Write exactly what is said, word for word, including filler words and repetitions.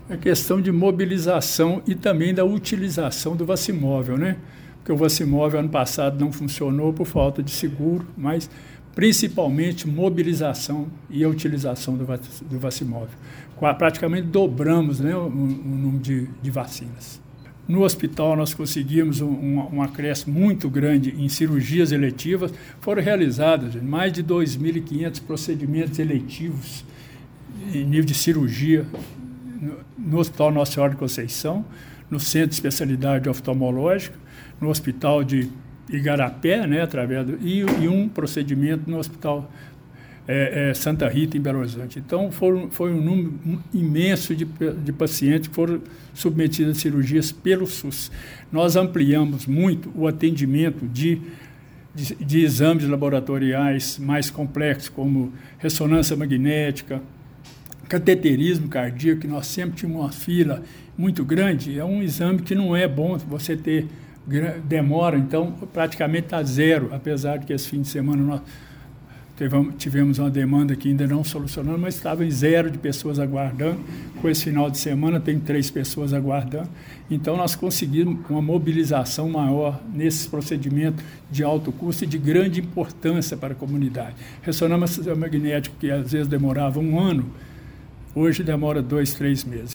A questão de mobilização e também da utilização do vacimóvel, né? Porque o vacimóvel ano passado não funcionou por falta de seguro, mas principalmente mobilização e a utilização do, vac, do vacimóvel. Praticamente dobramos, né, o, o número de, de vacinas. No hospital nós conseguimos um, um, um acréscimo muito grande em cirurgias eletivas. Foram realizadas mais de dois mil e quinhentos procedimentos eletivos em nível de cirurgia no, no Hospital Nossa Senhora de Conceição, no Centro de Especialidade Oftalmológica, no Hospital de Igarapé, né, através do, e, e um procedimento no Hospital é, é, Santa Rita, em Belo Horizonte. Então, foram, foi um número imenso de, de pacientes que foram submetidos a cirurgias pelo SUS. Nós ampliamos muito o atendimento de, de, de exames laboratoriais mais complexos, como ressonância magnética, cateterismo cardíaco, que nós sempre tínhamos uma fila muito grande. É um exame que não é bom você ter demora, então praticamente está zero, apesar de que esse fim de semana nós tivemos uma demanda que ainda não solucionamos, mas estava em zero de pessoas aguardando. Com esse final de semana tem três pessoas aguardando. Então nós conseguimos uma mobilização maior nesses procedimentos de alto custo e de grande importância para a comunidade. Ressonância magnética, que às vezes demorava um ano, hoje demora dois, três meses.